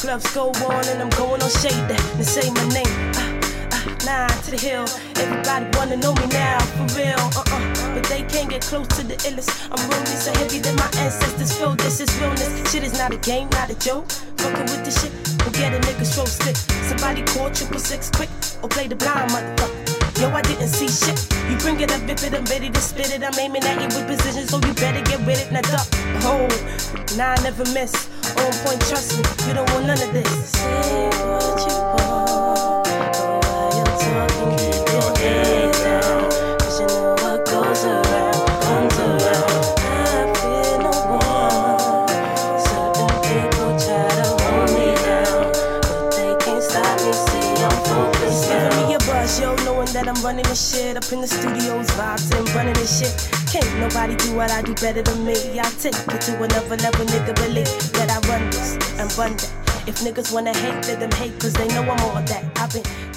gloves go on and I'm going on shade that. And say my name, 9 to the hill. Everybody wanna know me now, for real, but they can't get close to the illest. I'm rolling so heavy that my ancestors feel this is realness. Shit is not a game, not a joke. Fucking with this shit, we'll get a nigga so stick. Somebody call 666 quick, or play the blind motherfucker. Yo, I didn't see shit. You bring it up, if it, I'm ready to spit it. I'm aiming at you with precision, so you better get with it. Now duck, hold, nah, I never miss. On point, trust me, you don't want none of this. Say what you want, but while you're talking, keep your head down. Cause you know what goes around, comes around. I fear no one. Certain people try to hold me down, but they can't stop me, see I'm focused now. Giving me a buzz, yo, knowing that I'm running this shit. Up in the studios, vibes and running this shit. Can't nobody do what I do better than me. I'll take it to another level, nigga, believe that I run this and run that. If niggas wanna hate, let them hate, cause they know I'm all that. I've been